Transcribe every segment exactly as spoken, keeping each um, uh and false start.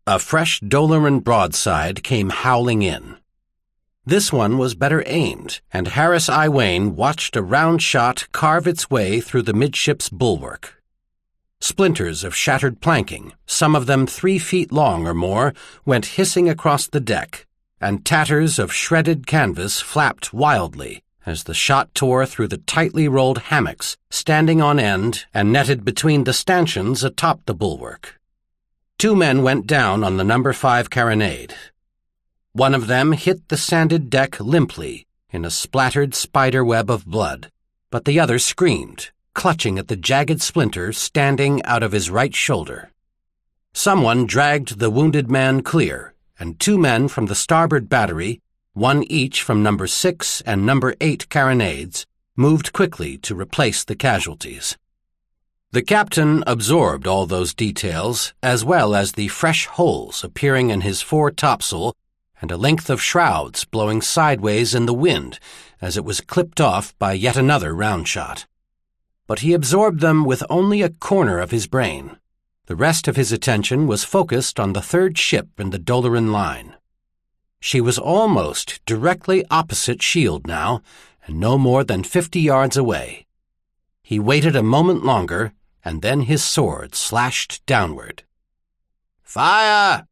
A fresh Doloran broadside came howling in. This one was better aimed, and Harris Iwain watched a round shot carve its way through the midship's bulwark. Splinters of shattered planking, some of them three feet long or more, went hissing across the deck, and tatters of shredded canvas flapped wildly as the shot tore through the tightly rolled hammocks standing on end and netted between the stanchions atop the bulwark. Two men went down on the number five carronade. One of them hit the sanded deck limply in a splattered spider web of blood, but the other screamed, clutching at the jagged splinter standing out of his right shoulder. Someone dragged the wounded man clear, and two men from the starboard battery, one each from number six and number eight carronades, moved quickly to replace the casualties. The captain absorbed all those details, as well as the fresh holes appearing in his fore topsail and a length of shrouds blowing sideways in the wind as it was clipped off by yet another round shot. But he absorbed them with only a corner of his brain. The rest of his attention was focused on the third ship in the Doloran line. She was almost directly opposite Shield now, and no more than fifty yards away. He waited a moment longer, and then his sword slashed downward. "Fire!"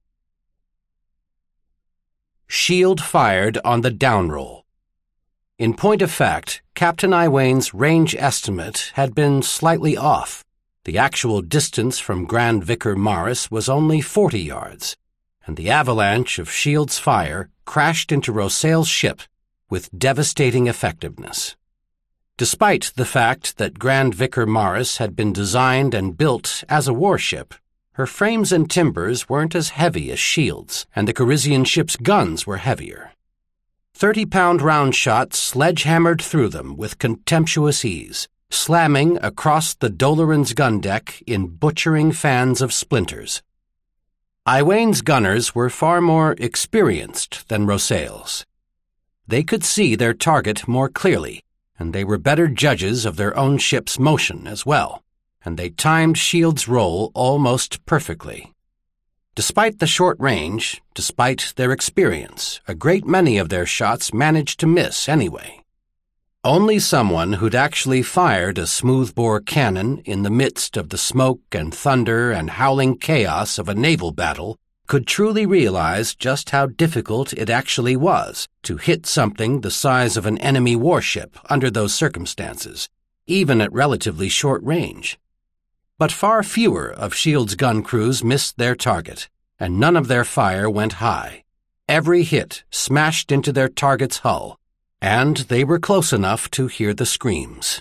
Shield fired on the downroll. In point of fact, Captain Iwain's range estimate had been slightly off. The actual distance from Grand Vicar Morris was only forty yards, and the avalanche of Shield's fire crashed into Rosail's ship with devastating effectiveness. Despite the fact that Grand Vicar Morris had been designed and built as a warship, her frames and timbers weren't as heavy as Shield's, and the Corisian ship's guns were heavier. Thirty-pound round shots sledge-hammered through them with contemptuous ease, slamming across the Doloran's gun deck in butchering fans of splinters. Iwain's gunners were far more experienced than Rosail's. They could see their target more clearly, and they were better judges of their own ship's motion as well, and they timed Shield's roll almost perfectly. Despite the short range, despite their experience, a great many of their shots managed to miss anyway. Only someone who'd actually fired a smoothbore cannon in the midst of the smoke and thunder and howling chaos of a naval battle could truly realize just how difficult it actually was to hit something the size of an enemy warship under those circumstances, even at relatively short range. But far fewer of Shield's gun crews missed their target, and none of their fire went high. Every hit smashed into their target's hull, and they were close enough to hear the screams.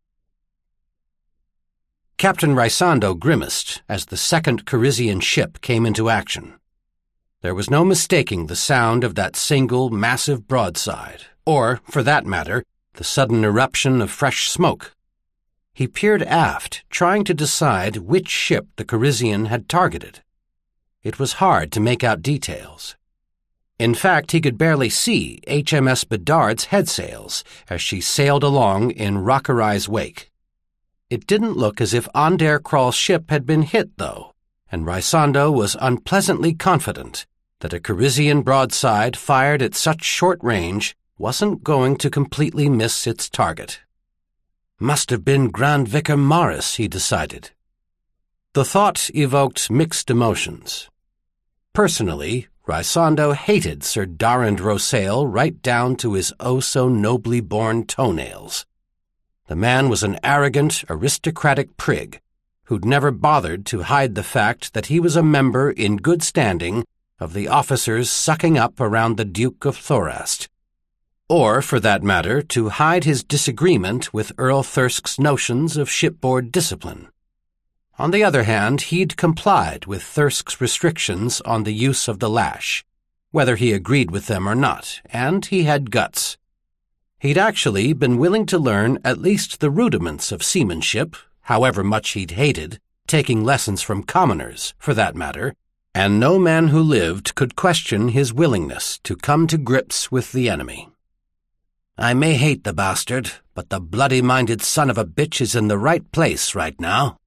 Captain Rysando grimaced as the second Corisian ship came into action. There was no mistaking the sound of that single massive broadside, or, for that matter, the sudden eruption of fresh smoke. He peered aft, trying to decide which ship the Corisian had targeted. It was hard to make out details. In fact, he could barely see H M S Bedard's headsails as she sailed along in Rockerai's wake. It didn't look as if Aundair Krall's ship had been hit, though, and Rysando was unpleasantly confident that a Corisian broadside fired at such short range wasn't going to completely miss its target. Must have been Grand Vicar Morris, he decided. The thought evoked mixed emotions. Personally, Rysando hated Sir Darrand Rosail right down to his oh-so-nobly born toenails. The man was an arrogant, aristocratic prig who'd never bothered to hide the fact that he was a member in good standing of the officers sucking up around the Duke of Thorast, or, for that matter, to hide his disagreement with Earl Thirsk's notions of shipboard discipline. On the other hand, he'd complied with Thirsk's restrictions on the use of the lash, whether he agreed with them or not, and he had guts. He'd actually been willing to learn at least the rudiments of seamanship, however much he'd hated taking lessons from commoners, for that matter, and no man who lived could question his willingness to come to grips with the enemy. I may hate the bastard, but the bloody-minded son of a bitch is in the right place right now,